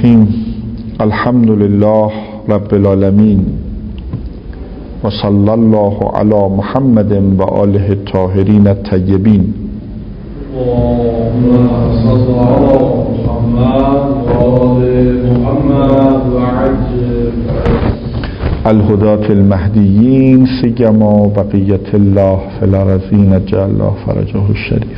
الرحیم. الحمد لله رب العالمین و صلی الله علی محمد و آله الطاهرین الطیبین. الهداة المهدیین سیما بقیت الله فی الارضین عجل الله فرجه الشریف.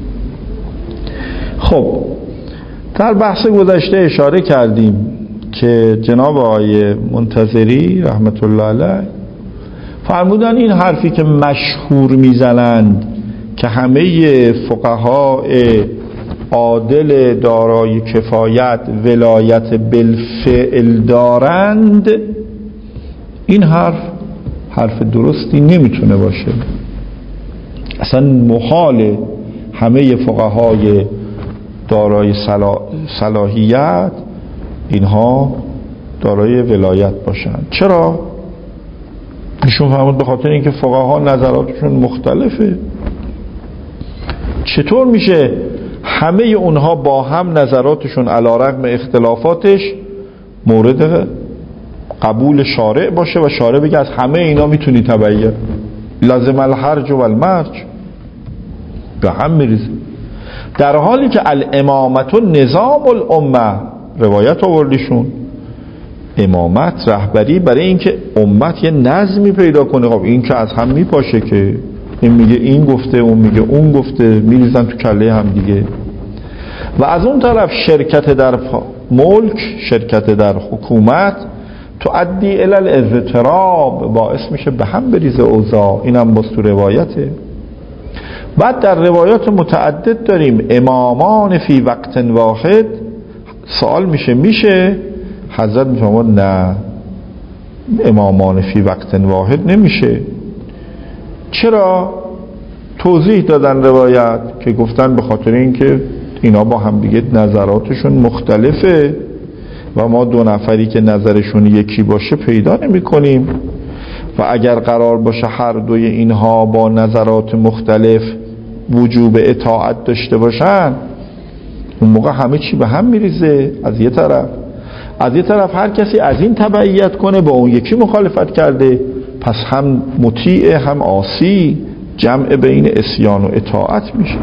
خب در بحث گذشته اشاره کردیم که جناب آقای منتظری رحمت الله علیه فرمودن این حرفی که مشهور میزنند که همه فقهای عادل دارای کفایت ولایت بالفعل دارند، این حرف درستی نمیتونه باشه. اصلا محال همه فقهای دارای صلاحیت اینها دارای ولایت باشند. چرا؟ ایشون فرمود به خاطر اینکه فقها نظراتشون مختلفه. چطور میشه همه اونها با هم نظراتشون علی رغم اختلافاتش مورد قبول شارع باشه و شارع بگه از همه اینا میتونی تبعیت؟ لازم الحرج و المرج، به هم میریزه. در حالی که الامامت و نظام الامه روایت آوردیشون، امامت رهبری برای اینکه امت یه نظمی پیدا کنه. خب این که از هم میپاشه که این میگه این گفته اون میگه اون گفته، میریزن تو کله هم دیگه. و از اون طرف شرکت در ملک، شرکت در حکومت تؤدی الی الاضطراب، باعث میشه به هم بریزه اوضاع. اینم باز تو روایته. بعد در روایات متعدد داریم امامان فی وقت واحد. سوال میشه حضرت میفرماد نه، امامان فی وقت واحد نمیشه. چرا؟ توضیح دادن روایت که گفتن به خاطر اینکه اینا با هم دیگه نظراتشون مختلفه و ما دو نفری که نظرشون یکی باشه پیدا نمی کنیم و اگر قرار باشه هر دوی اینها با نظرات مختلف وجوب اطاعت داشته باشن، اون موقع همه چی به هم میریزه. از یه طرف هر کسی از این تبعیت کنه با اون یکی مخالفت کرده، پس هم مطیع هم عاصی، جمع بین عصیان و اطاعت میشه.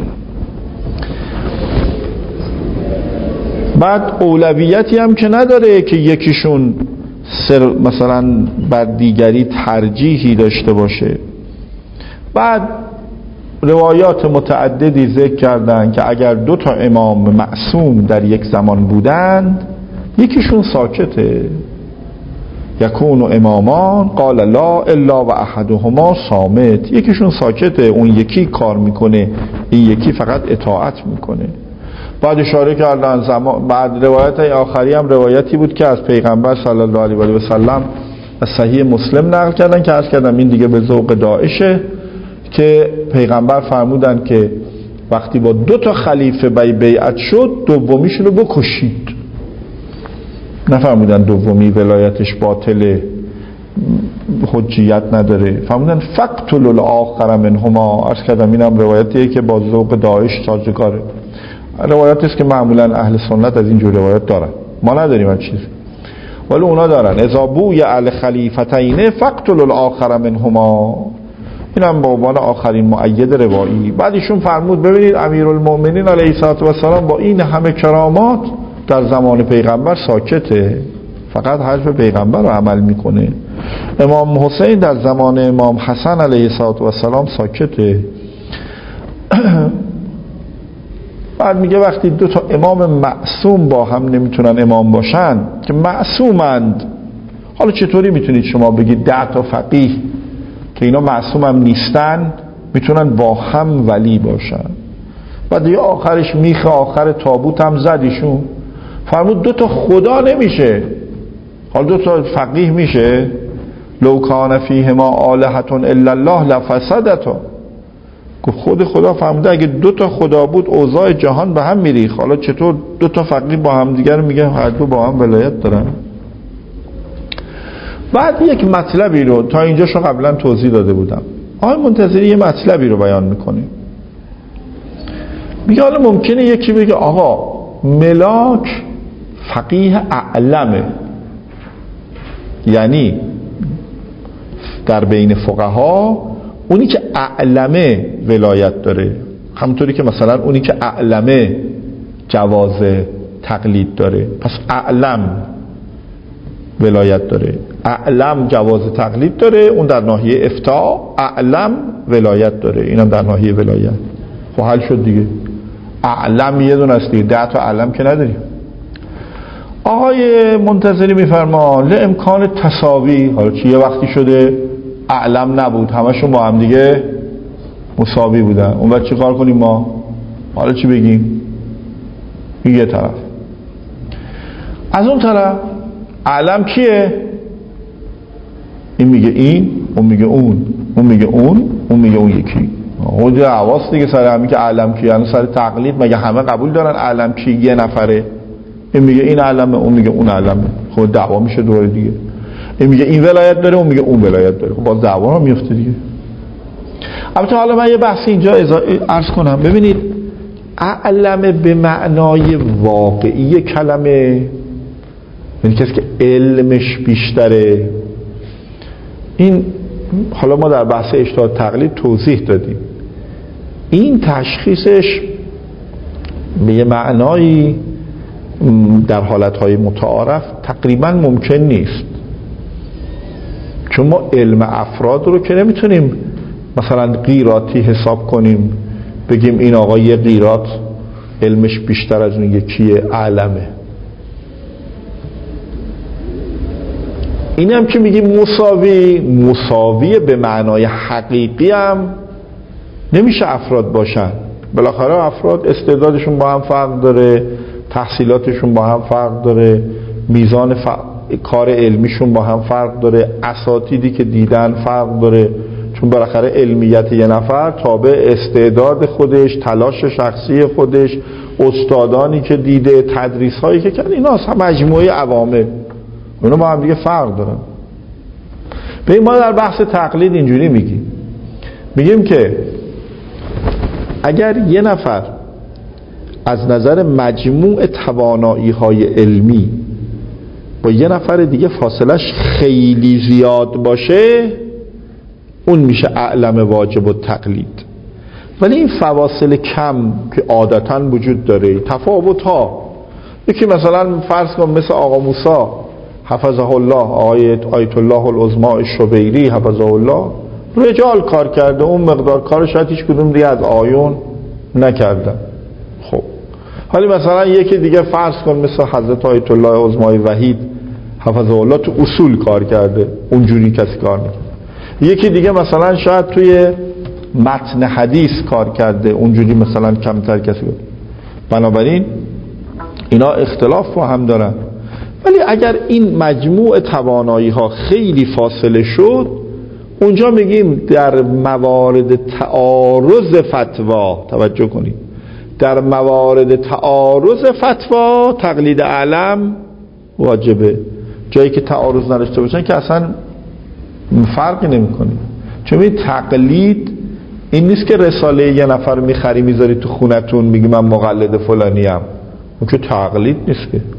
بعد اولویتی هم که نداره که یکیشون مثلا بر دیگری ترجیحی داشته باشه. بعد روایات متعددی ذکر کردن که اگر دو تا امام معصوم در یک زمان بودند، یکیشون ساکته، یکون امامان قال لا الا و احدهما صامت، یکیشون ساکته، اون یکی کار میکنه، این یکی فقط اطاعت میکنه. بعد اشاره کردن بعد روایت آخری هم روایتی بود که از پیغمبر صلی الله علیه و سلم از صحیح مسلم نقل کردن که عرض کردم این دیگه به ذوق داعشه، که پیغمبر فرمودن که وقتی با دو تا خلیفه بیعت شد، دومیشون رو بکشید. نفرمودن دومی ولایتش باطله، حجیت نداره، فرمودن فقتلوا الاخر منهما. عرض کردم اینم روایتیه که با ذوق داعش سازگاره. روایتی است که معمولا اهل سنت از این جور روایت دارن، ما نداریم این چیز، ولی اونا دارن. اذا بوی الخلیفتین فقتلوا الاخر منهما. اینم به عنوان آخرین مؤید روایی. بعد ایشون فرمود ببینید امیرالمؤمنین علیه السلام با این همه کرامات در زمان پیغمبر ساکته، فقط حرف پیغمبر رو عمل میکنه. امام حسین در زمان امام حسن علیه السلام ساکته. بعد میگه وقتی دو تا امام معصوم با هم نمیتونن امام باشن که معصومند، حالا چطوری میتونید شما بگید 10 تا فقیه که اینا معصوم هم نیستن میتونن با هم ولی باشن؟ بعد یه آخرش میخه آخر تابوت هم زدیشون، فرمود 2 تا خدا نمیشه. حالا 2 تا فقیه میشه؟ لو کان فیهما آلهة الا الله لفسدتا. گفت خود خدا فرموده اگه 2 تا خدا بود اوضاع جهان به هم میریخت. حالا چطور 2 تا فقیه با هم دیگر میگن هر دو با هم ولایت دارن؟ بعد یک مطلبی رو تا اینجاشو قبلا توضیح داده بودم، آقای منتظری یه مطلبی رو بیان میکنه. میگه حالا ممکنه یکی بگه آقا ملاک فقیه اعلمه، یعنی در بین فقها اونی که اعلمه ولایت داره، همونطوری که مثلا اونی که اعلمه جواز تقلید داره. پس اعلم ولایت داره، اعلم جواز تقلید داره، اون در ناحیه افتاء، اعلم ولایت داره، اینم در ناحیه ولایت. خب حل شد دیگه. اعلم یه دونه است دیگه، 10 تا اعلم که نداریم. آقای منتظری میفرما لامکان تساوی، حالا چی یه وقتی شده اعلم نبود، همشون با هم دیگه مساوی بودن، اون وقت چی کار کنیم ما؟ حالا چی بگیم؟ یه طرف. از اون طرف اعلم کیه؟ این میگه این، اون میگه اون، اون میگه اون، اون میگه اون یکی. خود حواس دیگه سر همین که اعلم کیه، یعنی سر تقلید مگه همه قبول دارن اعلم کی یه نفره؟ این میگه این علمه، اون میگه اون علمه، خب دعوا میشه دوره دیگه. این میگه این ولایت داره، اون میگه اون ولایت داره، خب باز دعوا هم میفته دیگه. البته حالا من یه بحثی اینجا عرض کنم. ببینید علمه به معنای واقعی کلمه، یعنی کسی که علمش بیشتره، این حالا ما در بحث اجتهاد تقلید توضیح دادیم، این تشخیصش به یه معنایی در حالتهای متعارف تقریبا ممکن نیست، چون ما علم افراد رو که نمیتونیم مثلا قیراطی حساب کنیم بگیم این آقا یه قیراط علمش بیشتر از اون یکیه علمه. این هم که میگیم مساوی به معنای حقیقی هم نمیشه افراد باشن، بالاخره افراد استعدادشون با هم فرق داره، تحصیلاتشون با هم فرق داره، میزان کار علمیشون با هم فرق داره، اساتیدی که دیدن فرق داره، چون بالاخره علمیت یه نفر تابع استعداد خودش، تلاش شخصی خودش، استادانی که دیده، تدریس هایی که کرد، اینا اصلا مجموعه عوامل، اونا با هم دیگه فرق دارن. به ما در بحث تقلید اینجوری میگیم که اگر یه نفر از نظر مجموع توانایی های علمی با یه نفر دیگه فاصلش خیلی زیاد باشه، اون میشه اعلم واجب و تقلید. ولی این فواصل کم که عادتاً وجود داره، تفاوت ها، یکی مثلا فرض کن مثل آقا موسی حفظه الله، آقای آیت الله العظمی الشبیری حفظه الله، رجال کار کرده، اون مقدار کار شاید هیچ کدوم دیگه از آیون نکردن. خب حالی مثلا یکی دیگه فرض کن مثل حضرت آیت الله العظمی وحید حفظه الله تو اصول کار کرده، اونجوری کسی کار نکنه. یکی دیگه مثلا شاید توی متن حدیث کار کرده، اونجوری مثلا کمتر کسی کرده. بنابراین اینا اختلاف با هم دارن. ولی اگر این مجموع توانایی ها خیلی فاصله شد، اونجا میگیم در موارد تعارض فتوا، توجه کنید، در موارد تعارض فتوا تقلید علم واجبه. جایی که تعارض نداشته باشن که اصلا فرقی نمیکنه. چون این تقلید این نیست که رساله یه نفر میخری میذاری تو خونتون میگی من مقلد فلانی ام، اون که تقلید نیست. که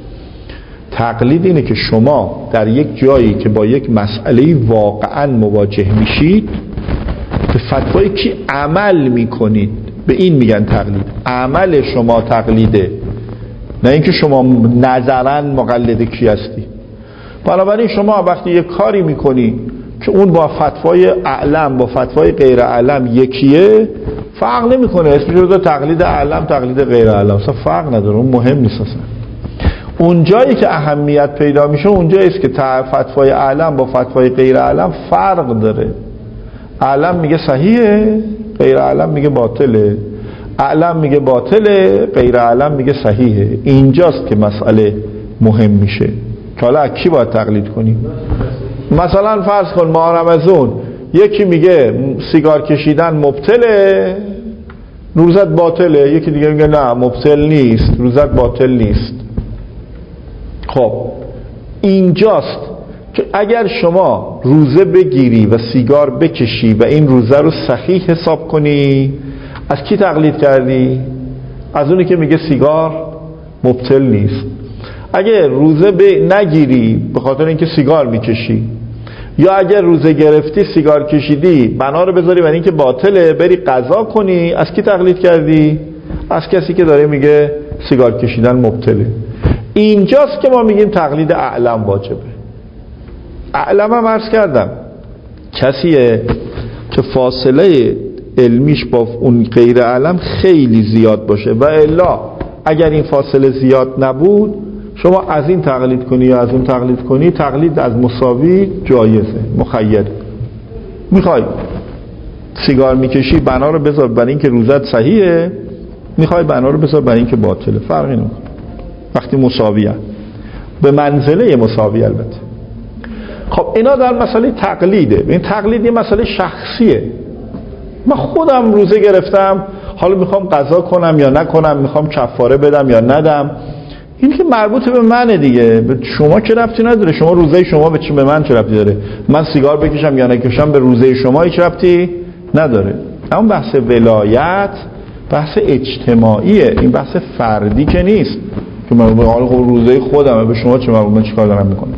تقلید اینه که شما در یک جایی که با یک مسئله واقعا مواجه میشید به فتوای کی عمل میکنید، به این میگن تقلید. عمل شما تقلیده، نه اینکه شما نظرا مقلد کی هستی. بنابراین شما وقتی یک کاری میکنی که اون با فتوای اعلم با فتوای غیر اعلم یکیه، فرق نمیکنه، اسمش رو تقلید اعلم تقلید غیر اعلم، اصلا فرق نداره، اون مهم نیست. اصلا اون جایی که اهمیت پیدا میشه اونجایی است که فتوای اعلم با فتوای غیر اعلم فرق داره. اعلم میگه صحیحه، غیر اعلم میگه باطله. اعلم میگه باطله، غیر اعلم میگه صحیحه. اینجاست که مسئله مهم میشه که حالا کی باید تقلید کنیم. مثلا فرض کن ماه رمضان یکی میگه سیگار کشیدن مبطله، روزت باطله، یکی دیگه میگه نه مبطل نیست، روزت باطل نیست. خب اینجاست که اگر شما روزه بگیری و سیگار بکشی و این روزه رو صحیح حساب کنی، از کی تقلید کردی؟ از اونی که میگه سیگار مبطل نیست. اگه روزه نگیری به خاطر اینکه سیگار میکشی، یا اگر روزه گرفتی سیگار کشیدی، بنا رو بذاری برای اینکه باطله، بری قضا کنی، از کی تقلید کردی؟ از کسی که داره میگه سیگار کشیدن مبطله. اینجاست که ما میگیم تقلید اعلم واجبه. اعلم هم عرض کردم کسیه که فاصله علمیش با اون غیر اعلم خیلی زیاد باشه، و الا اگر این فاصله زیاد نبود شما از این تقلید کنی یا از اون تقلید کنی، تقلید از مساوی جایزه، مخیر. میخوای سیگار میکشی، بنا رو بذار برای اینکه روزت صحیحه، میخوای بنا رو بذار برای اینکه باطله، فرقی نمیکنه وقتی مساویه، به منزله مساوی. البته خب اینا در مسئله تقلیده. این تقلید یه مسئله شخصیه. من خودم روزه گرفتم، حالا میخوام قضا کنم یا نکنم، میخوام کفاره بدم یا ندم، این که مربوط به منه دیگه، به شما چه ربطی نداره. شما روزه شما به من چه ربطی داره؟ من سیگار بکشم یا نکشم به روزه شما هیچ ربطی نداره. اما بحث ولایت بحث اجتماعیه، این بحث فردی که نیست که من روزه خودمه، به شما چه مربوط، من چیکار دارم میکنم.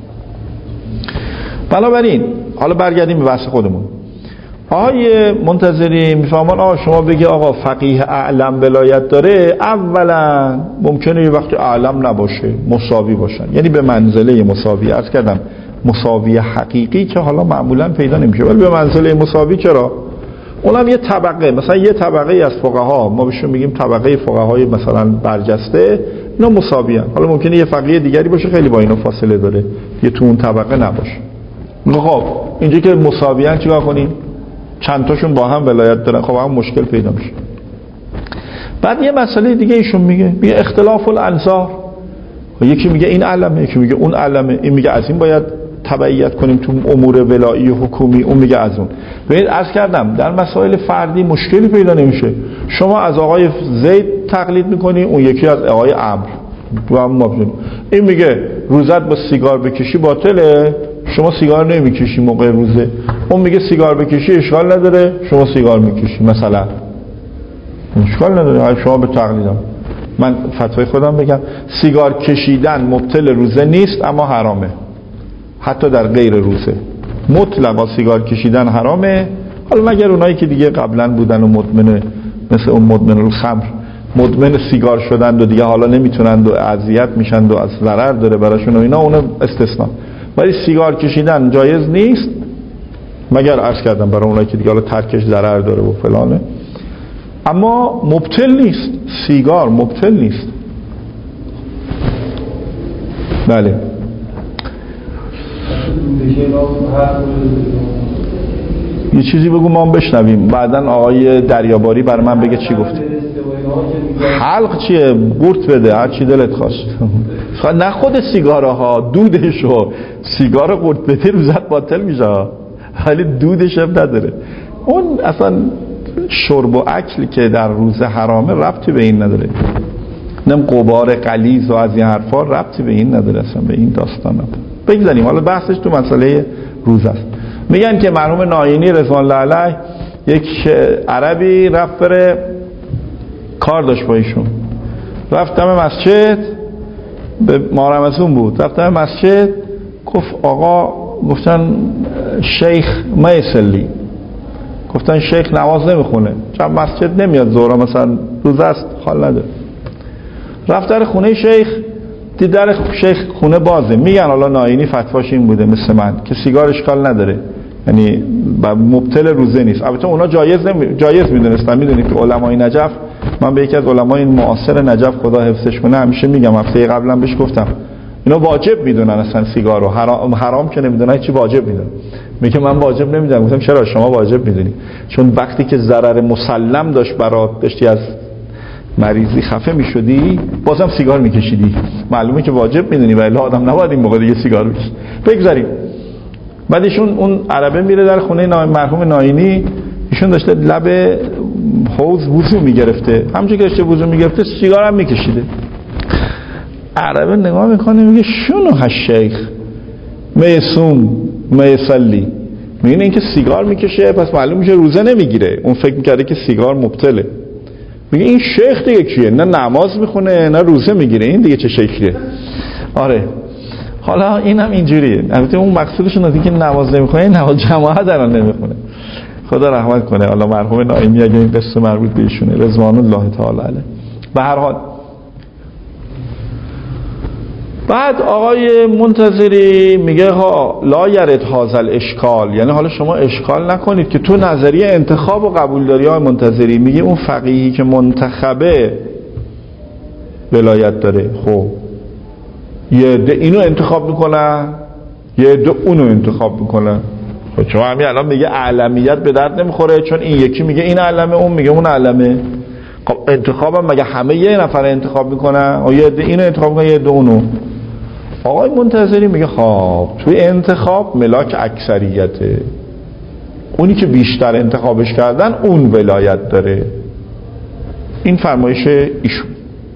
بنابراین حالا برگردیم به بحث خودمون. آقای منتظری میفهمان شما بگی آقا فقیه اعلم ولایت داره، اولا ممکنه یه وقت اعلم نباشه، مساوی باشن، یعنی به منزله مساوی. عرض کردم مساوی حقیقی که حالا معمولا پیدا نمیشه، ولی به منزله مساوی. چرا؟ اونم یه طبقه، مثلا یه طبقه از فقها، ما بهشون میگیم طبقه فقهای مثلا برجسته، اینا مساوی هستن. حالا ممکنه یه فقیه دیگری باشه خیلی با اینا فاصله داره، یه تو اون طبقه نباشه. خب اینجا که مساوی هستن چیکار کنیم؟ چند تاشون با هم ولایت دارن، خب هم مشکل پیدا میشه. بعد یه مسئله دیگه ایشون میگه اختلاف الانظار. یکی میگه این علمه، یکی میگه اون علمه، این میگه از این باید تبعیت کنیم تو امور ولایی و حکومی، اون میگه از اون. ببینید عرض کردم در مسائل فردی مشکلی پیدا نمیشه. شما از آقای زید تقلید میکنی، اون یکی از آقای عمرو، دو هم مبزون. این میگه روزت با سیگار بکشی باطله، شما سیگار نمیکشی موقع روزه. اون میگه سیگار بکشی اشکال نداره، شما سیگار میکشی، مثلا اشکال نداره. شما به تقلیدم، من فتوای خودم بگم، سیگار کشیدن مبطل روزه نیست اما حرامه، حتی در غیر روزه مطلقا سیگار کشیدن حرامه. حالا مگر اونایی که دیگه قبلا بودن و مدمن، مثل اون مدمن الخمر، مدمن سیگار شدند و دیگه حالا نمیتونند و اذیت میشند و از ضرر داره براشون و اینا، اون استثنا. ولی سیگار کشیدن جایز نیست، مگر عرض کردم برای اونایی که دیگه حالا ترکش ضرر داره و فلانه، اما مبطل نیست. سیگار مبطل نیست. بله یه چیزی بگو ما هم بشنویم، بعدن آقای دریاباری برای من بگه چی گفته. حلق چیه؟ قورت بده، هر چی دلت خواست. نه خود سیگارها، دودشو. سیگار قورت بده روزت باطل میشه، ولی دودش هم نداره. اون اصلا شرب و اکلی که در روزه حرامه ربطی به این نداره. نم غبار غلیظ و از این حرفا ربطی به این نداره، اصلا به این داستان نداره. بگذاریم، حالا بحثش تو مسئله روزه است. میگن که مرحوم ناینی رضوان الله علیه یک عربی رفت بره کار داشت با ایشون، رفتم مسجد، به محرمتون بود، رفتم مسجد، گفت آقا، گفتن شیخ ما یصلی، گفتن شیخ نماز نمیخونه، چون مسجد نمیاد ظهر، مثلا روزه است حال نداره. رفت در خونه شیخ، دید در شیخ خونه بازه. میگن حالا ناینی فتواش این بوده مثل من که سیگار اشکال نداره، یعنی مبطل روزه نیست. البته اونا جایز میدونستن. میدونید که علمای نجف، من به یکی از علمای معاصر نجف خدا حفظش کنه همیشه میگم، هفته قبلا بهش گفتم، اینا واجب میدونن اصلا سیگار رو، حرام که نمیدونن، چی واجب میدونن. میگه من واجب نمیدونم. گفتم چرا شما واجب میدونی؟ چون وقتی که ضرر مسلم داشتی از مریضی خفه میشدی، بازم سیگار میکشیدی، معلومه که واجب میدونی، ولی آدم نباید این موقع دیگه سیگار بکشه. بگذاریم. بعد ایشون اون عربه میره در خونه مرحوم ناینی، ایشون داشته لب حوض وضو میگرفته، همونجوری که داشته وضو میگرفته سیگار هم میکشیده. عربه نگاه میکنه میگه شنو هالشیخ میسوم میصلی، میگه این که سیگار میکشه پس معلوم میشه روزه نمیگیره. اون فکر میکرده که سیگار مبطله. میگه این شیخ دیگه کیه؟ نه نماز میخونه نه روزه میگیره، این دیگه چه شیخیه؟ آره حالا اینم اینجوریه. البته اون مقصودشون اینه که نماز نمیخونه، نماز جماعت الان نمیخونه. خدا رحمت کنه. حالا مرحوم نایمی اگه این قصه مربوط به ایشونه رضوان الله تعالی علیه. به هر حال بعد آقای منتظری میگه ها لا یرد هذا اشکال، یعنی حالا شما اشکال نکنید که تو نظریه انتخاب و قبول داری. آقای منتظری میگه اون فقیهی که منتخبه ولایت داره. خب یه عده اینو انتخاب میکنن، یه عده اونو انتخاب میکنن. خب شما همین الان میگه اعلمیت به درد نمیخوره، چون این یکی میگه این علمه، اون میگه اون علمه. خب انتخابم مگه همه یه نفر انتخاب میکنن؟ یه عده اینو انتخاب میکنن، یه عده اونو. آقای منتظری میگه خب توی انتخاب ملاک اکثریته، اونی که بیشتر انتخابش کردن اون ولایت داره. این فرمایش ایشون.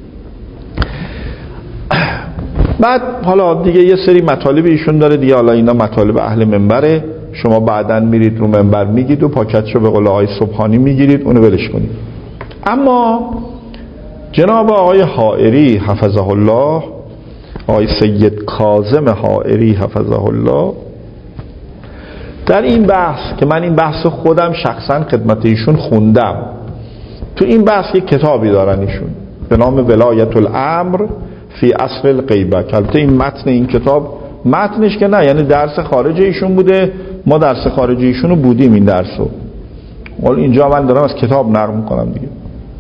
بعد حالا دیگه یه سری مطالب ایشون داره دیگه، حالا اینا مطالب اهل منبره، شما بعداً میرید رو منبر میگید و پاکتشو به قول آقای سبحانی میگیرید، اونو ولش کنید. اما جناب آقای حائری حفظه الله، آقای سید کاظم حائری حفظه الله، در این بحث که من این بحث خودم شخصا خدمت ایشون خوندم، تو این بحث یک کتابی دارن ایشون به نام ولایت الامر فی اصل الغیبه. البته این متن این کتاب متنش که نه، یعنی درس خارج ایشون بوده، ما درس خارج ایشونو بودیم این درسو. ولی اینجا من دارم از کتاب نقل میکنم دیگه.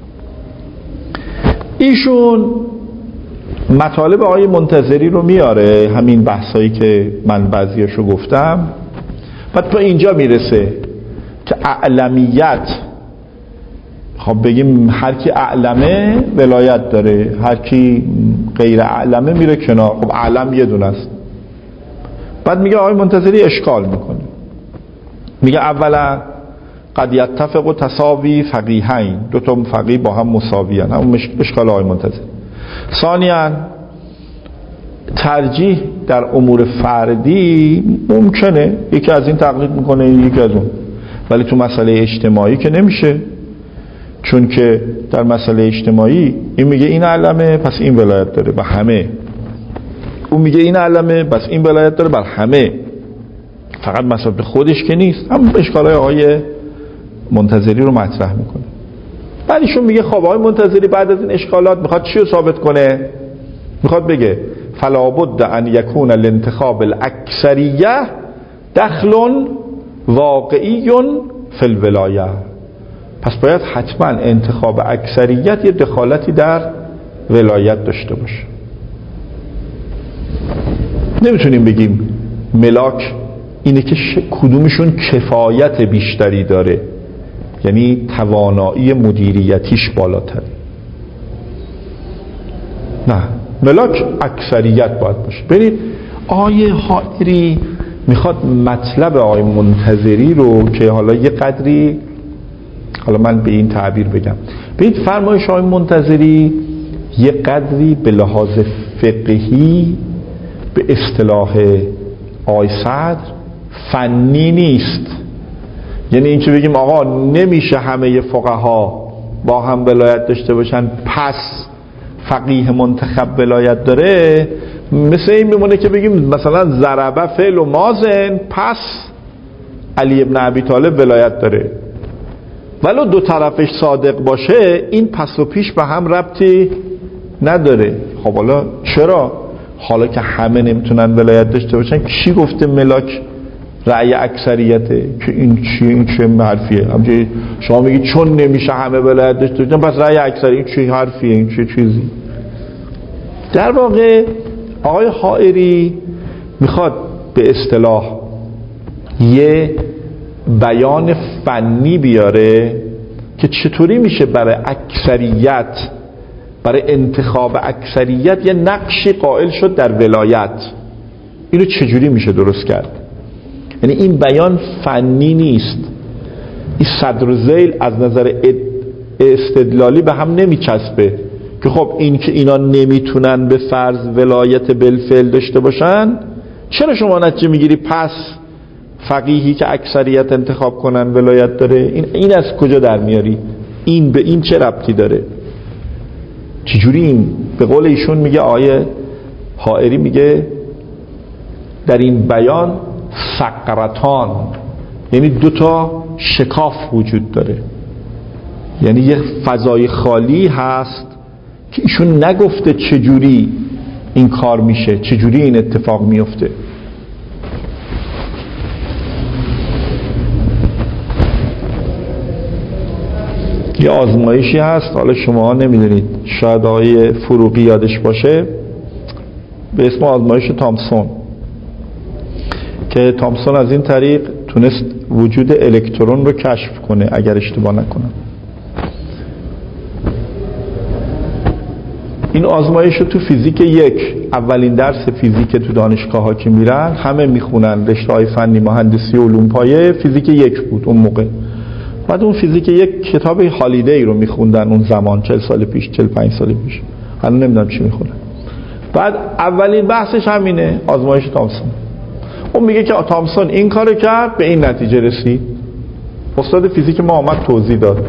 ایشون مطالب آقای منتظری رو میاره، همین بحثایی که من بعضیاشو گفتم. بعد تا اینجا میرسه که اعلمیت، خب بگیم هر کی اعلمه ولایت داره، هر کی غیر اعلمه میره کنار. خب اعلم یه دونه است. بعد میگه آقای منتظری اشکال میکنه، میگه اولا قد یتفق تساوی فقیهین، دو تا فقیه با هم مساوی هستند، همون اشکال آقای منتظری. ثانیاً ترجیح در امور فردی ممکنه، یکی از این تقلید میکنه یکی از اون، ولی تو مسئله اجتماعی که نمیشه، چون که در مسئله اجتماعی این میگه این علمه پس این ولایت داره به همه، اون میگه این علمه پس این ولایت داره بر همه، فقط مسئله به خودش که نیست. هم اشکالای آقای منتظری رو مطرح میکنه. بعد ایشون میگه خب آقای منتظری بعد از این اشکالات میخواد چی رو ثابت کنه؟ میخواد بگه فلا بد ان یکون الانتخاب الاکثریه دخل واقعی فی الولایه، پس باید حتما انتخاب اکثریت یه دخالتی در ولایت داشته باشه. نمیتونیم بگیم ملاک اینه که کدومشون کفایت بیشتری داره، یعنی توانایی مدیریتیش بالاتره. نه، ملاک اکثریت باید باشه. ببینید آقای حائری میخواد مطلب آقای منتظری رو که حالا یه قدری، حالا من به این تعبیر بگم، ببینید فرمایش آقای منتظری یه قدری به لحاظ فقهی به اصطلاح آقای صدر فنی نیست. یعنی این که بگیم آقا نمیشه همه فقها با هم ولایت داشته باشن پس فقیه منتخب ولایت داره، مثل این میمونه که بگیم مثلا ضربه فعل و مازن پس علی ابن ابی طالب ولایت داره، ولو دو طرفش صادق باشه این پس و پیش به هم ربطی نداره. خب حالا چرا؟ حالا که همه نمیتونن ولایت داشته باشن، کی گفته ملاک رأی اکثریته؟ که این چیه؟ این چه حرفیه؟ همچنین شما میگی چون نمیشه همه ولایت داشته باشن پس رأی اکثریت، این چه حرفیه؟ این چه چیزی؟ در واقع آقای حائری میخواد به اصطلاح یه بیان فنی بیاره که چطوری میشه برای اکثریت، برای انتخاب اکثریت یه نقشی قائل شد در ولایت. اینو چجوری میشه درست کرد؟ یعنی این بیان فنی نیست، این صدر و ذیل از نظر استدلالی به هم نمیچسبه که خب این که اینا نمیتونن به فرض ولایت بالفعل داشته باشن، چرا شما نتیجه میگیری پس فقیهی که اکثریت انتخاب کنن ولایت داره؟ این از کجا در میاری؟ این به این چه ربطی داره؟ چجوری این به قول ایشون میگه آیه حائری میگه در این بیان سقرتان، یعنی دو تا شکاف وجود داره، یعنی یه فضای خالی هست که ایشون نگفته چجوری این کار میشه، چجوری این اتفاق میفته. یه آزمایشی هست، حالا شما نمیدونید، شاید آقای فروغی یادش باشه، به اسم آزمایش تامسون، که تامسون از این طریق تونست وجود الکترون رو کشف کنه اگر اشتباه نکنم. این آزمایش رو تو فیزیک 1، اولین درس فیزیک تو دانشگاه ها که میرن همه میخونن، رشته های فنی، مهندسی، علوم پایه، فیزیک 1 بود اون موقع. بعد اون فیزیک 1 کتاب هالیدی رو میخوندن اون زمان، 40 سال پیش، 45 سال پیش، الان نمیدونم چی میخونن. بعد اولین بحثش همینه، آزمایش تامسون. اون میگه که تامسون این کارو کرد، به این نتیجه رسید. استاد فیزیک ما آمد توضیح داد،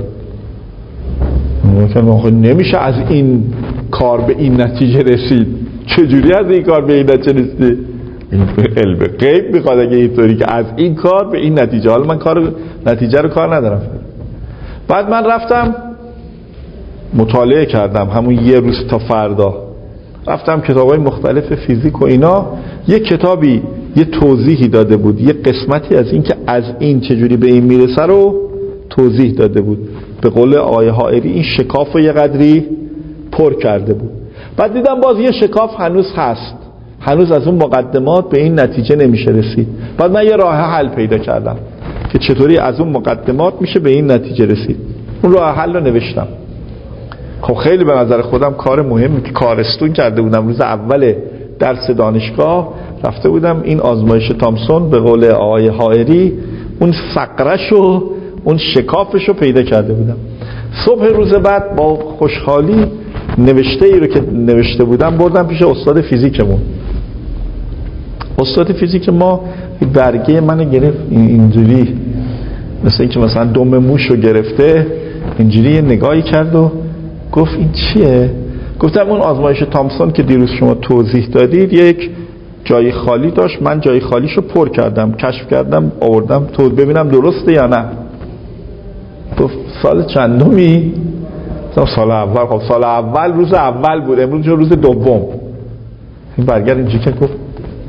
نمیشه از این کار به این نتیجه رسید. چجوری از این کار به این نتیجه رسید؟ این علم غیب میخواد اگه اینطوری که از این کار به این نتیجه. حالا من نتیجه رو کار ندارم. بعد من رفتم مطالعه کردم، همون یه روز تا فردا رفتم کتابای مختلف فیزیک و اینا. یه کتابی یه توضیحی داده بود، یه قسمتی از این که از این چجوری به این میرسه رو توضیح داده بود. به قول آقای حائری این شکاف رو یه قدری پر کرده بود. بعد دیدم باز یه شکاف هنوز هست، هنوز از اون مقدمات به این نتیجه نمیشه رسید. بعد من یه راه حل پیدا کردم که چطوری از اون مقدمات میشه به این نتیجه رسید. اون راه حل رو نوشتم. خب خیلی به نظر خودم کار مهمی که کارستون کرده بودم. روز اول درس دانشگاه رفته بودم این آزمایش تامسون به قول آقای حائری اون فقره‌شو، اون شکافشو پیدا کرده بودم. صبح روز بعد با خوشحالی نوشته ای رو که نوشته بودم بردم پیش استاد فیزیکمون. استاد فیزیک ما برگه منو گرفت اینجوری، مثل اینکه مثلا دم موشو گرفته، اینجوری یه نگاهی کرد و گفت این چیه؟ گفتم اون آزمایش تامسون که دیروز شما توضیح دادید یک جای خالی داشت، من جای خالیشو پر کردم، کشف کردم، آوردم تو ببینم درسته یا نه. گفت سال چندمی؟ سال اول. خب سال اول روز اول بود، امروز روز دوم. این برگرد اینجوری که گفت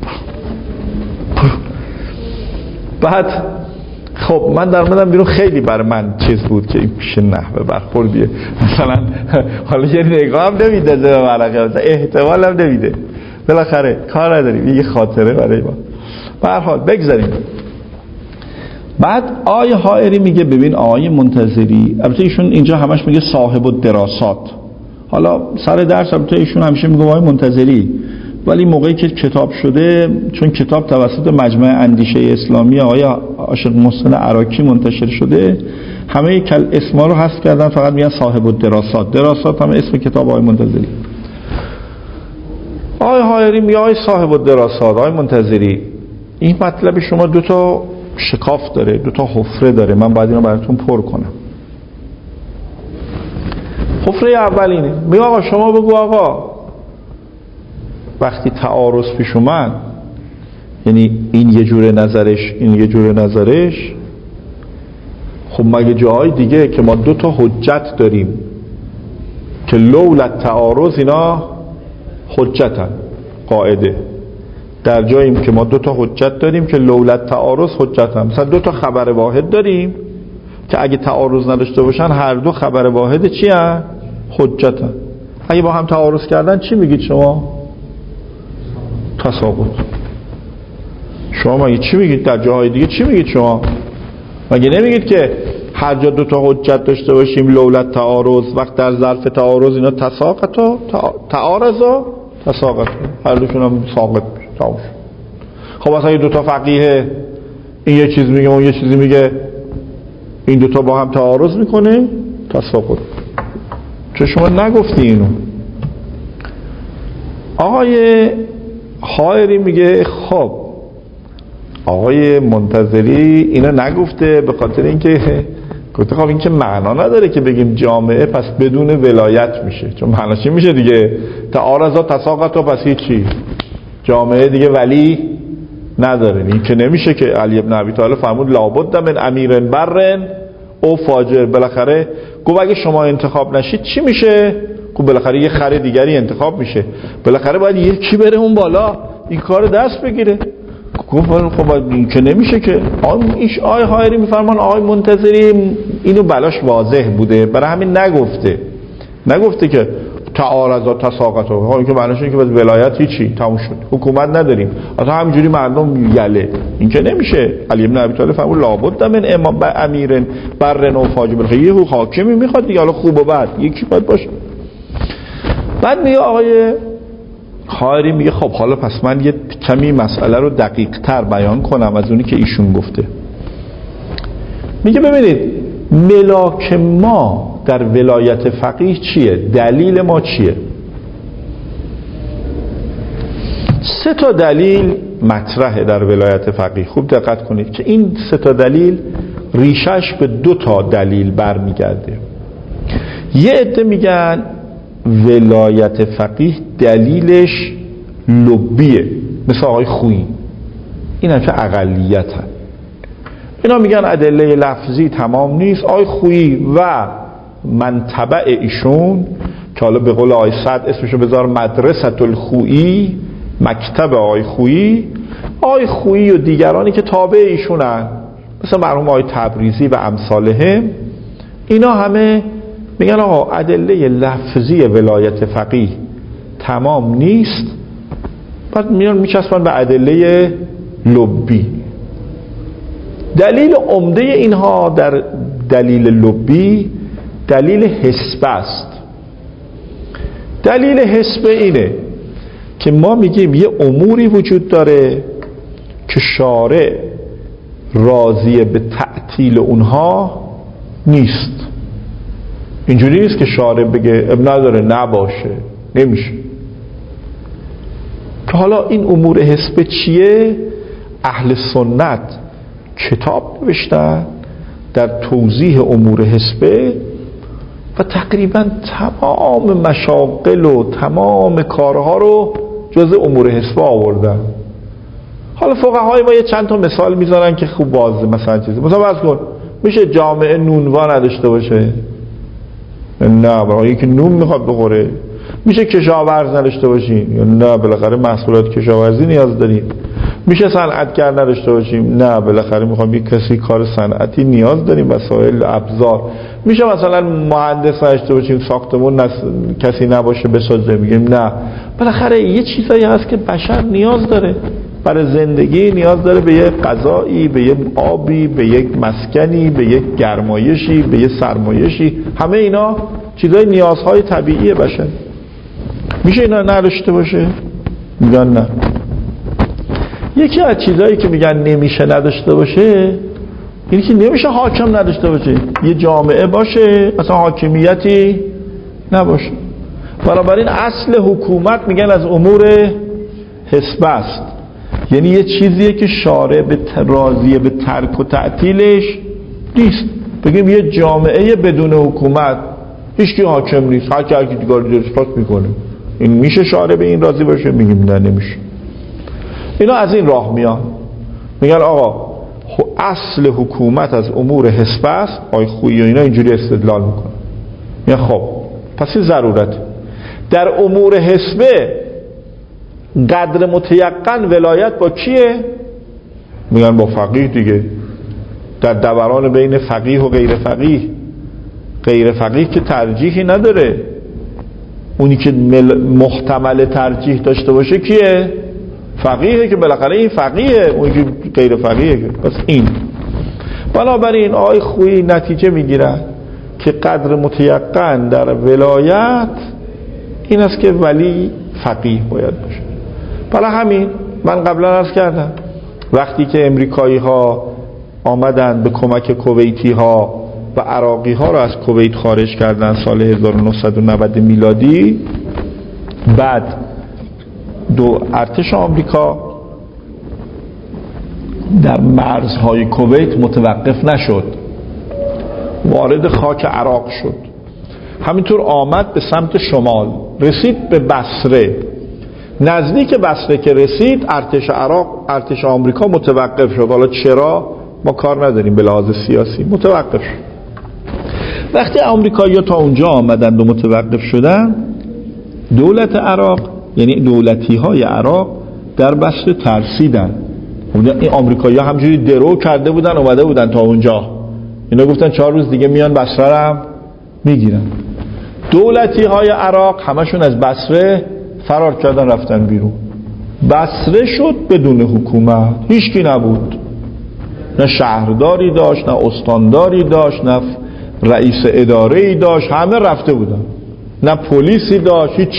بعد خب من در اومدم بیرون، خیلی برای من چیز بود که این پیش نحوه برخوردیه، مثلا حالا یه نگاه هم نمیده به ورقه، احتمال هم نمیده، بالاخره کار نداریم، یه خاطره برای ما. به هر حال بگذاریم. بعد آقای حائری میگه ببین آقای منتظری، البته ایشون اینجا همش میگه صاحب الدراسات، حالا سر درس البته ایشون همیشه میگه آقای منتظری، ولی موقعی که کتاب شده، چون کتاب توسط مجمع اندیشه اسلامی آقای عاشق محسن عراقی منتشر شده، همه اسما رو حذف کردن، فقط میگن صاحب الدراسات. دراسات هم اسم کتاب آقای منتظری. آقای حائری میگه آقای صاحب الدراسات، آقای منتظری، این مطلب شما دو تا شکاف داره، دو تا حفره داره، من باید اینو براتون پر کنم. حفره اول اینه، میگه آقا شما بگو آقا وقتی تعارض پیش اومد، یعنی این یه جور نظرش این یه جور نظرش، خب مگه جاهای دیگه که ما دو تا حجت داریم که لولا تعارض اینا حجتن، قاعده در جاییم که ما دو تا حجت داریم که لولا تعارض حجتن. مثلا دو تا خبر واحد داریم که اگه تعارض نداشته باشن هر دو خبر واحد چی هن؟ حجتن. اگه با هم تعارض کردن چی میگید شما؟ تساقط. شما مگه چی میگید در جاهای دیگه؟ چی میگید شما؟ مگه نمیگید که هر جا دو تا حجت داشته باشیم لولت تعارض، وقت در ظرف تعارض اینا تساقطا تعارضا تساقط، هر دوشون هم ساقط میشه. خب اصلا دو تا فقیه، این یه چیز میگه اون یه چیزی میگه، این دو تا با هم تعارض میکنه، تساقط. چه شما نگفتی اینو؟ آقای حائری میگه خب آقای منتظری اینو نگفته، به خاطر اینکه گفته خب این که معنا نداره که بگیم جامعه پس بدون ولایت میشه، چون معنا چی میشه دیگه؟ تعارض تساقط و پس هیچی، جامعه دیگه ولی نداره. این که نمیشه که علی ابن ابی طالب فرمود لابد من امیر برن او فاجر. بالاخره گفت اگه شما انتخاب نشید چی میشه؟ گفت بالاخره یه خر دیگری انتخاب میشه، بالاخره باید یکی بره اون بالا این کار دست بگیره. گفت خب این که نمیشه که. آقای حائری میفرمان آقای منتظری اینو بلاش واضح بوده، برای همین نگفته که تعارض و تساقط و این که معنیش اینه که بس ولایت هیچی تموم شد، حکومت نداریم، اصلا همینجوری مردم یله. این که نمیشه. علی ابن ابی طالب فرمود لابد من امیر برن و فاجر. یه حاکمی میخواد دیگه، حالا خوب و بد یکی باید باشه. بعد میگه آقای حائری میگه خب حالا پس من یه کمی مسئله رو دقیق تر بیان کنم از اونی که ایشون گفته. میگه ببینید ملاک ما در ولایت فقیه چیه؟ دلیل ما چیه؟ 3 تا دلیل مطرحه در ولایت فقیه. خوب دقت کنید که این 3 تا دلیل ریشش به 2 تا دلیل برمیگرده. یه عده میگن ولایت فقیه دلیلش لبیه، مثل آقای خویی، این هم که اقلیت هم. اینا میگن ادله لفظی تمام نیست. آقای خویی و من تبع ایشون که حالا به قول آقای سعد اسمشو بذار مدرسة الخویی، مکتب آقای خویی و دیگرانی که تابع ایشونن مثل مرحوم آقای تبریزی و امثالهم، اینا همه میگن آقا ادله لفظی ولایت فقیه تمام نیست، بعد میان میچسبن به ادله لبی. دلیل عمده اینها در دلیل لبی دلیل حسبه است. دلیل حسبه اینه که ما میگیم یه اموری وجود داره که شارع راضی به تعطیل اونها نیست. اینجوری نیست که شارع بگه اب نداره نباشه، نمیشه. که حالا این امور حسبه چیه؟ اهل سنت کتاب نوشتن در توضیح امور حسبه و تقریبا تمام مشاغل و تمام کارها رو جز امور حسبه آوردن. حالا فقهای ما یه چند تا مثال میذارن که خوب واضحه. مثلا چیزی مثلا فرض کن میشه جامعه نونوا نداشته باشه؟ نه، برای اینکه نون میخواد بخوره. میشه کشاورز نداشته باشیم؟ یا نه، بالاخره محصولات کشاورزی نیاز داریم. میشه صنعتگر نداشته باشیم؟ نه، بالاخره میخوام یک کسی کار صنعتی نیاز داریم، وسایل ابزار. میشه مثلا مهندس نداشته باشیم، ساختمون کسی نباشه بسازه؟ میگیم نه، بالاخره یه چیزایی هست که بشر نیاز داره برای زندگی، نیاز داره به یک غذایی، به یک آبی، به یک مسکنی، به یک گرمایشی، به یک سرمایشی. همه اینا چیزای نیازهای طبیعی بشر. میشه اینا نداشته باشه؟ میگن نه. یکی از چیزایی که میگن نمیشه نداشته باشه اینی که نمیشه حاکم نداشته باشه. یه جامعه باشه اصلا حاکمیتی نباشه. بنابراین اصل حکومت میگن از امور حسبه است، یعنی یه چیزیه که شارع به راضیه به ترک و تعطیلش نیست. بگیم یه جامعه بدون حکومت هیچ کی حاکم نیست، هر کی دیگه درست میکنه، این میشه شارع به این راضی باشه؟ میگیم نه، نمیشه. اینا از این راه میان میگن آقا اصل حکومت از امور حسبه است. آی خویی و اینا اینجوری استدلال میکنن. میگن خب پس این ضرورت در امور حسبه قدر متیقن ولایت با کیه؟ میگن با فقیه دیگه. در دوران بین فقیه و غیر فقیه، غیر فقیه که ترجیحی نداره، اونی که محتمل ترجیح داشته باشه کیه؟ فقیه، که بالاخره این فقیه، اونی که غیر فقیه. پس این بنابراین آقای خویی نتیجه میگیرن که قدر متیقن در ولایت این است که ولی فقیه باید باشه. برای همین من قبلا عرض کردم وقتی که امریکایی ها آمدن به کمک کویتی ها و عراقی ها را از کویت خارج کردن سال 1990 میلادی، بعد ارتش آمریکا در مرزهای کویت متوقف نشد وارد خاک عراق شد، همینطور آمد به سمت شمال، رسید به بصره. نزدیک بصره که رسید ارتش آمریکا متوقف شد. حالا چرا ما کار نداریم، به لحاظ سیاسی متوقف شد. وقتی آمریکایی‌ها تا اونجا آمدند و متوقف شدن، دولت عراق یعنی دولتی‌های عراق در بصره ترسیدن. این آمریکایی‌ها همجوری درو کرده بودن اومده بودن تا اونجا، اینا گفتن 4 روز دیگه میان بصره رو میگیرن. دولتی‌های عراق همشون از بصره فرار کردن رفتن بیرون. بصره شد بدون حکومت، هیچکی نبود، نه شهرداری داشت، نه استانداری داشت، نه رئیس اداره‌ای داشت، همه رفته بودن، نه پلیسی داشت، هیچ.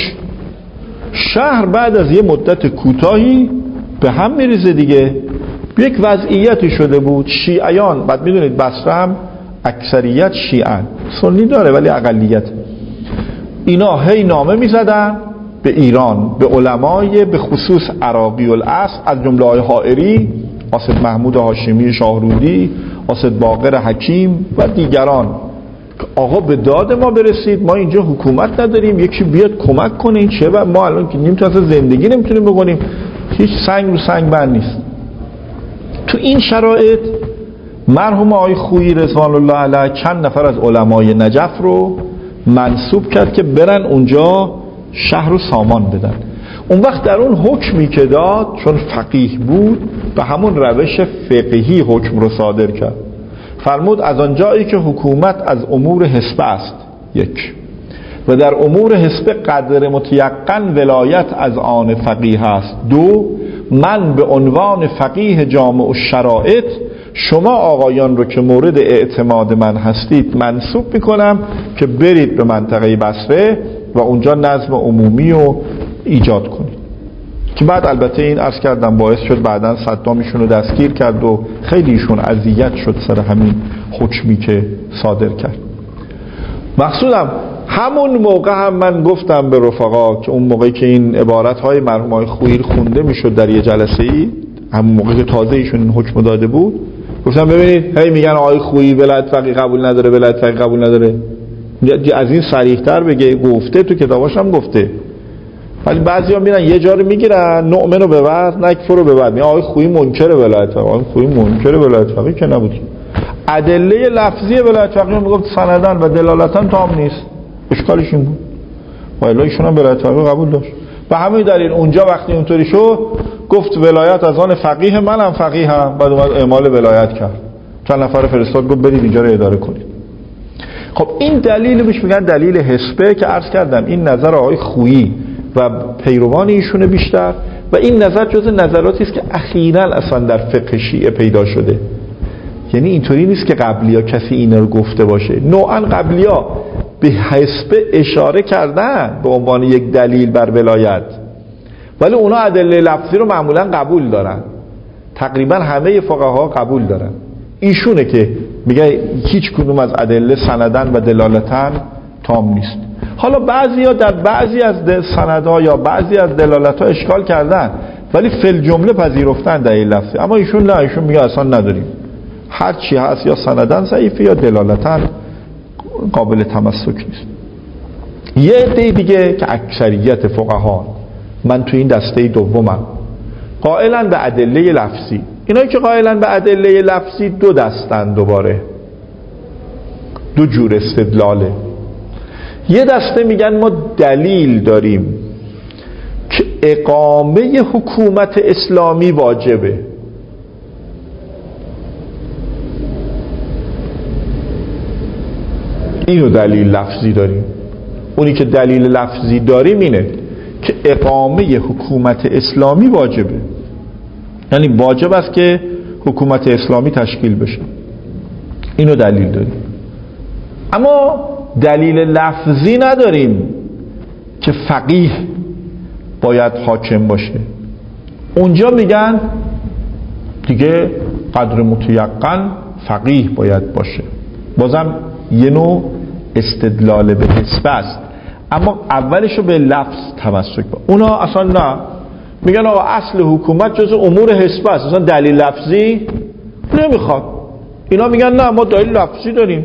شهر بعد از یه مدت کوتاهی به هم میریزه دیگه. یک وضعیتی شده بود. شیعیان، بعد میدونید بصره هم اکثریت شیعن، سنی داره ولی اقلیت، اینا هی نامه میزدن به ایران، به علمای به خصوص عراقی الاصل، از جمله های حائری، اسد محمود هاشمی شاهرودی، اسد باقر حکیم و دیگران، آقا به داد ما برسید، ما اینجا حکومت نداریم، یکی بیاد کمک کنه. این چه؟ ما الان که نمیتونیم زندگی نمیتونیم بکنیم، هیچ سنگ رو سنگ بند نیست. تو این شرایط مرحوم آقای خویی رضوان الله علیه چند نفر از علمای نجف رو منصوب کرد که برن اونجا شهر رو سامان بدن. اون وقت در اون حکمی که داد، چون فقیه بود، به همون روش فقهی حکم رو صادر کرد. فرمود از آنجایی که حکومت از امور حسبه است، 1، و در امور حسبه قدر متیقن ولایت از آن فقیه است، 2، من به عنوان فقیه جامع الشرائط شما آقایان رو که مورد اعتماد من هستید منصوب میکنم که برید به منطقه بصره و اونجا نظم عمومی رو ایجاد کنید. که بعد البته این عرض کردم باعث شد بعداً صدام ایشون رو دستگیر کرد و خیلی ایشون اذیت شد سر همین حکمی که صادر کرد. مقصودم همون موقع هم من گفتم به رفقا که اون موقعی که این عبارت‌های مرحوم آقای خویی خونده میشد در یه جلسه‌ای، همون موقعی که تازه ایشون این حکم داده بود، گفتم ببینید هی میگن آقای خویی ولایت فقیه قبول نداره، ولایت فقیه قبول نداره. از این صریح‌تر بگه، گفته تو کتاباش هم گفته، ولی بعضیا میرن یه جا رو میگیرن، نؤمن رو ببر، نکفر رو ببر، میگن آقای خویی منکر ولایت فقیه. آقای خویی منکر ولایت فقیه که نبود. ادله لفظی ولایت فقیه میگفت سندن و دلالتن تام نیست، اشکالش این بود. و الا ایشون هم ولایت فقیه قبول داشت. به همین دلیل اونجا وقتی اونطوری شد گفت ولایت از آن فقیه، منم فقیه هم، بعد اومد اعمال ولایت کرد، چند نفر فرستاد گفت برید اینجا رو اداره کنید. خب این دلیل بهش میگن دلیل حسبه که عرض کردم این نظر آقای خویی و پیروان ایشونه بیشتر، و این نظر جز نظراتی است که اخیراً اصلا در فقه شیعه پیدا شده. یعنی اینطوری نیست که قبلیا کسی اینا رو گفته باشه، نوعاً قبلیا به حسبه اشاره کردن به عنوان یک دلیل بر ولایت، ولی اونا ادله لفظی رو معمولاً قبول دارن، تقریبا همه فقها قبول دارن. ایشونه که میگه هیچ کدوم از ادله سندن و دلالتن تام نیست. حالا بعضیا در بعضی از سندها یا بعضی از دلالتها اشکال کردن، ولی فی الجمله پذیرفتن دلیل لفظی. اما ایشون نه، ایشون میگه اصلا نداریم، هر چی هست یا سندن ضعیفه یا دلالتن قابل تمسک نیست. یه عده دیگه که اکثریت فقها، من تو این دسته دومم، قائلن به ادله لفظی. اینایی که قائلن به ادله لفظی دو دستن، دوباره دو جور استدلاله. یه دسته میگن ما دلیل داریم که اقامه حکومت اسلامی واجبه، اینو دلیل لفظی داریم. اونی که دلیل لفظی داریم اینه که اقامه حکومت اسلامی واجبه، یعنی واجب است که حکومت اسلامی تشکیل بشه، اینو دلیل داریم. اما دلیل لفظی نداریم که فقیه باید حاکم باشه. اونجا میگن دیگه قدر متیقن فقیه باید باشه. بازم یه نوع استدلال به حسبه است، اما اولشو به لفظ تمسک با. اونا اصلا نه، میگن آقا اصل حکومت جز امور حسبه است، اصلا دلیل لفظی نمیخواد. اینا میگن نه، ما دلیل لفظی داریم،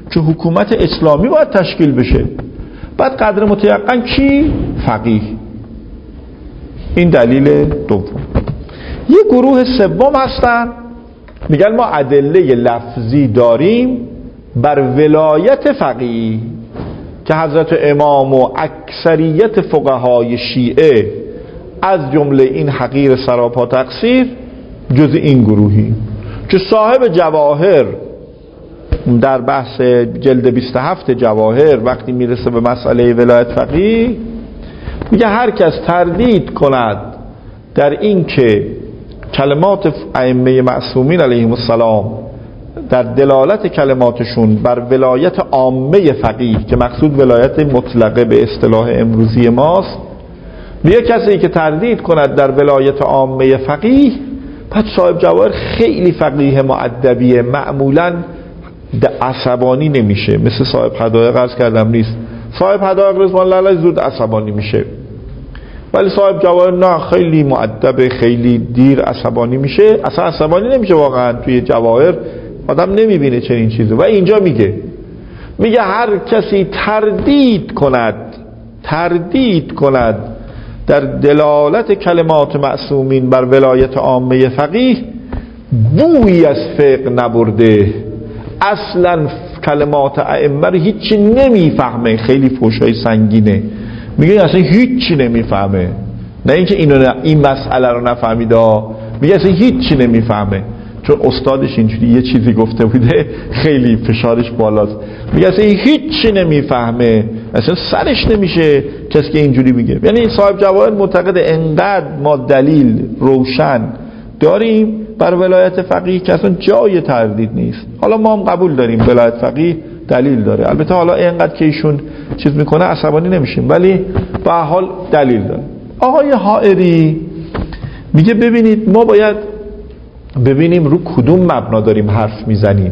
چون حکومت اسلامی باید تشکیل بشه. بعد قدر متیقن کی؟ فقیه. این دلیل دوم. یه گروه سوم هستن میگن ما ادله لفظی داریم بر ولایت فقیه که حضرت امام و اکثریت فقهای شیعه از جمله این حقیر سراپا تقصیر جز این گروهی که صاحب جواهر در بحث جلد 27 جواهر وقتی میرسه به مسئله ولایت فقیه میگه هر کس تردید کند در این که کلمات ائمه معصومین علیهم السلام در دلالت کلماتشون بر ولایت عامه فقیه که مقصود ولایت مطلقه به اصطلاح امروزی ماست، میگه کسی که تردید کند در ولایت عامه فقیه، پس صاحب جواهر خیلی فقیه مؤدبیه، معمولا عصبانی نمیشه، مثل صاحب حدایق عرض کردم نیست. صاحب حدایق رضوان الله علیه زود عصبانی میشه، ولی صاحب جواهر نه، خیلی مؤدب، خیلی دیر عصبانی میشه. اصلا عصبانی نمیشه واقعا. توی جواهر آدم نمیبینه چنین چیزی. و اینجا میگه هر کسی تردید کند در دلالت کلمات معصومین بر ولایت عامه فقیه، بویی از فقه نبرده، اصلا کلمات ائمه رو هیچی نمیفهمه. خیلی فحشای سنگینه. میگه اصلا هیچی نمیفهمه، نه اینکه این مسئله رو نفهمیده، میگه اصلا هیچی نمیفهمه چون استادش اینجوری یه چیزی گفته بوده، خیلی فشارش بالاست. میگه اصلا هیچی نمیفهمه، اصلا سرش نمیشه کسی که اینجوری میگه. یعنی صاحب جواهر معتقد انقدر ما دلیل روشن داریم بر ولایت فقیه که اصلا جای تردید نیست. حالا ما هم قبول داریم ولایت فقیه دلیل داره، البته حالا اینقدر که ایشون چیز میکنه عصبانی نمیشیم، ولی به حال دلیل داره. آقای حائری میگه ببینید ما باید ببینیم رو کدوم مبنا داریم حرف میزنیم.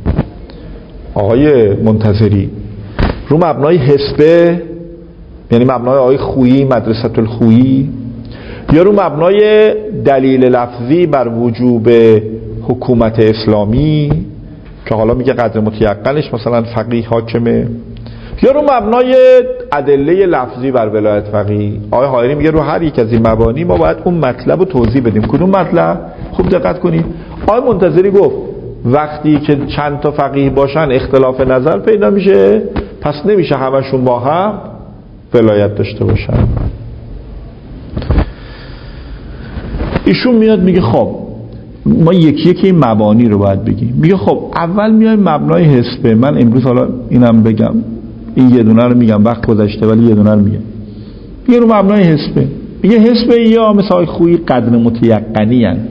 آقای منتظری رو مبنای حسبه، یعنی مبنای آقای خویی، مدرسه الخویی، یا رو مبنای دلیل لفظی بر وجوب حکومت اسلامی که حالا میگه قدر متیقنش مثلا فقیه حاکمه، یا رو مبنای ادله لفظی بر ولایت فقیه. آقای حائری میگه رو هر یک از این مبانی ما باید اون مطلب رو توضیح بدیم. کدوم مطلب؟ خوب دقت کنید. آقای منتظری گفت وقتی که چند تا فقیه باشن اختلاف نظر پیدا میشه، پس نمیشه همشون با هم ولایت داشته باشن. ایشون میاد میگه خب ما یکی این مبانی رو باید بگیم. میگه خب اول میایم مبنای حسبه. من امروز حالا اینم بگم، این یه دونه رو میگم، وقت گذشته ولی یه دونه رو میگم. میگه رو مبنای حسبه، میگه حسبه یا مثل خویی قدر متیقنی هن.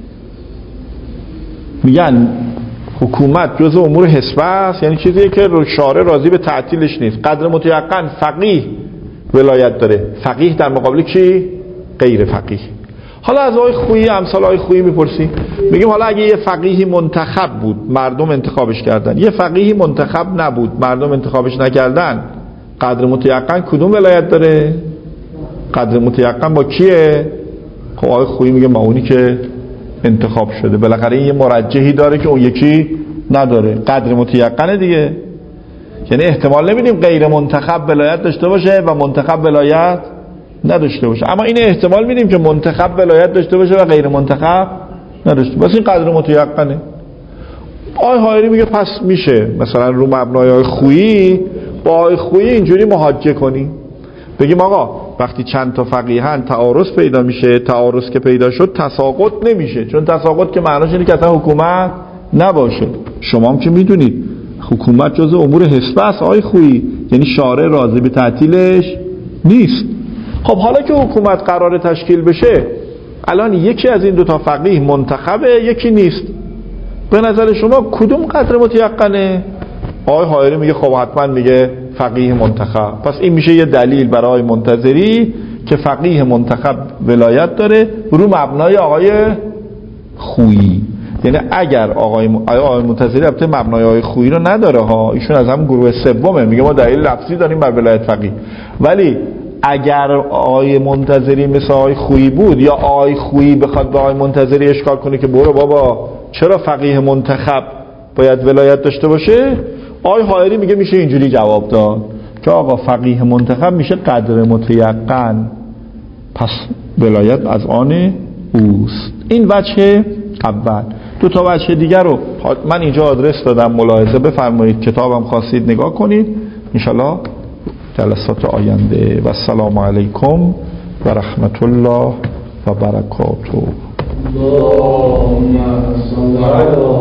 میگن حکومت جز امور حسبه است، یعنی چیزیه که شارع راضی به تعطیلش نیست. قدر متیقن فقیه ولایت داره، فقیه در مقابل کی؟ غیر فقیه. حالا از آقای خویی، امثال آقای خویی میپرسیم، میگیم حالا اگه یه فقیهی منتخب بود مردم انتخابش کردن، یه فقیهی منتخب نبود مردم انتخابش نکردن، قدر متیقن کدوم ولایت داره؟ قدر متیقن با کیه؟ خب آقای خویی میگه ما اونی که انتخاب شده. بالاخره این یه مرجحی داره که اون یکی نداره، قدر متیقنه دیگه. یعنی احتمال نمیدیم غیر منتخب ولایت داشته باشه و منتخب ولایت نداشته باشه، اما این احتمال میدیم که منتخب ولایت داشته باشه و غیر منتخب نداشته باشه. این قدر متیقنه. آقای حائری میگه پس میشه مثلا رو مبنای آقای خویی با آقای خویی اینجوری محاجه کنیم، بگیم آقا وقتی چند تا فقیهن تعارض پیدا میشه، تعارض که پیدا شد تساقط نمیشه، چون تساقط که معناش اینه که اصلا حکومت نباشه. شما هم که میدونید حکومت جزء امور حسبه است آقای خویی، یعنی شارع راضی به تعطیلش نیست. خب حالا که حکومت قرار تشکیل بشه، الان یکی از این دوتا فقیه منتخبه، یکی نیست، به نظر شما کدوم قدر متیقنه؟ آقای حائری میگه خب حتما میگه فقیه منتخب. پس این میشه یه دلیل برای منتظری که فقیه منتخب ولایت داره رو مبنای آقای خویی. یعنی اگر آقای منتظری البته مبنای آقای خویی رو نداره ها، ایشون از هم گروه سومه، میگه ما دلیل لفظی داریم بر ولایت فقیه، ولی اگر آقای منتظری مثل آقای خویی بود یا آقای خویی بخواد به آقای منتظری اشکال کنه که برو بابا چرا فقیه منتخب باید ولایت داشته باشه، آقای حائری میگه میشه اینجوری جواب داد که آقا فقیه منتخب میشه قدر متیقن، پس ولایت از آن اوست. این وجه اول. دو تا وجه دیگر رو من اینجا آدرس دادم، ملاحظه بفرمایید، کتابم خواستید نگاه کنید انشالله جلسات آینده. و السلام علیکم و رحمت الله و برکاته.